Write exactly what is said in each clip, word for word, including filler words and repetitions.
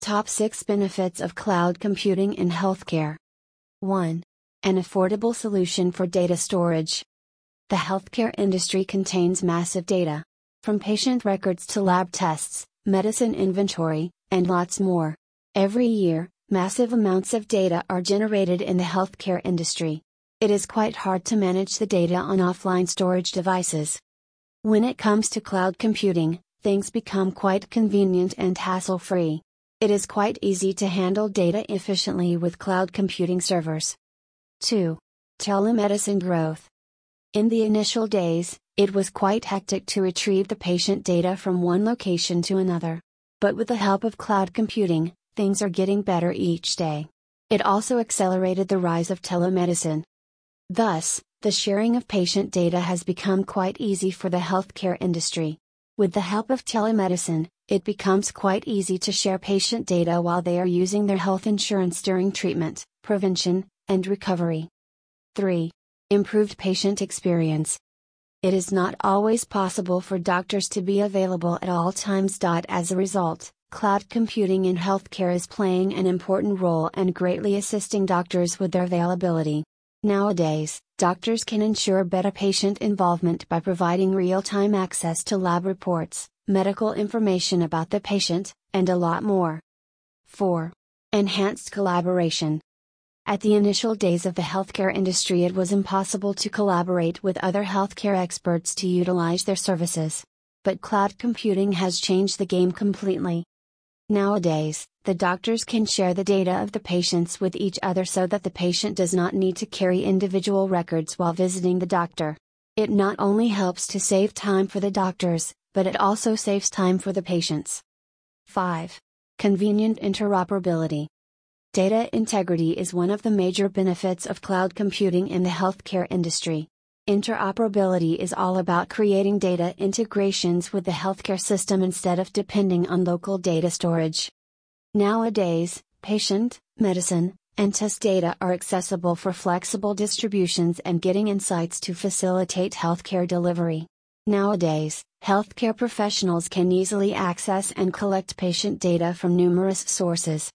Top six Benefits of Cloud Computing in Healthcare. one. An affordable solution for data storage. The healthcare industry contains massive data. From patient records to lab tests, medicine inventory, and lots more. Every year, massive amounts of data are generated in the healthcare industry. It is quite hard to manage the data on offline storage devices. When it comes to cloud computing, things become quite convenient and hassle-free. It is quite easy to handle data efficiently with cloud computing servers. two. Telemedicine growth. In the initial days, it was quite hectic to retrieve the patient data from one location to another. But with the help of cloud computing, things are getting better each day. It also accelerated the rise of telemedicine. Thus, the sharing of patient data has become quite easy for the healthcare industry. With the help of telemedicine, it becomes quite easy to share patient data while they are using their health insurance during treatment, prevention, and recovery. three. Improved patient experience. It is not always possible for doctors to be available at all times. As a result, cloud computing in healthcare is playing an important role and greatly assisting doctors with their availability. Nowadays, doctors can ensure better patient involvement by providing real-time access to lab reports, medical information about the patient, and a lot more. four. Enhanced collaboration. At the initial days of the healthcare industry, it was impossible to collaborate with other healthcare experts to utilize their services. But cloud computing has changed the game completely. Nowadays, the doctors can share the data of the patients with each other so that the patient does not need to carry individual records while visiting the doctor. It not only helps to save time for the doctors, but it also saves time for the patients. five. Convenient interoperability. Data integrity is one of the major benefits of cloud computing in the healthcare industry. Interoperability is all about creating data integrations with the healthcare system instead of depending on local data storage. Nowadays, patient, medicine, and test data are accessible for flexible distributions and getting insights to facilitate healthcare delivery. Nowadays, healthcare professionals can easily access and collect patient data from numerous sources.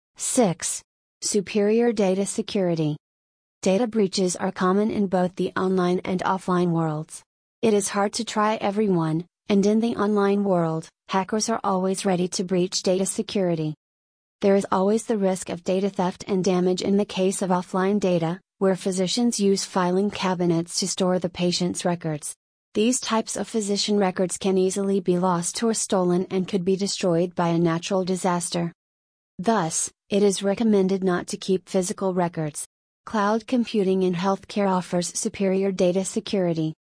six. Superior data security. Data breaches are common in both the online and offline worlds. It is hard to try everyone, and in the online world, hackers are always ready to breach data security. There is always the risk of data theft and damage in the case of offline data, where physicians use filing cabinets to store the patient's records. These types of physician records can easily be lost or stolen and could be destroyed by a natural disaster. Thus, it is recommended not to keep physical records. Cloud computing in healthcare offers superior data security.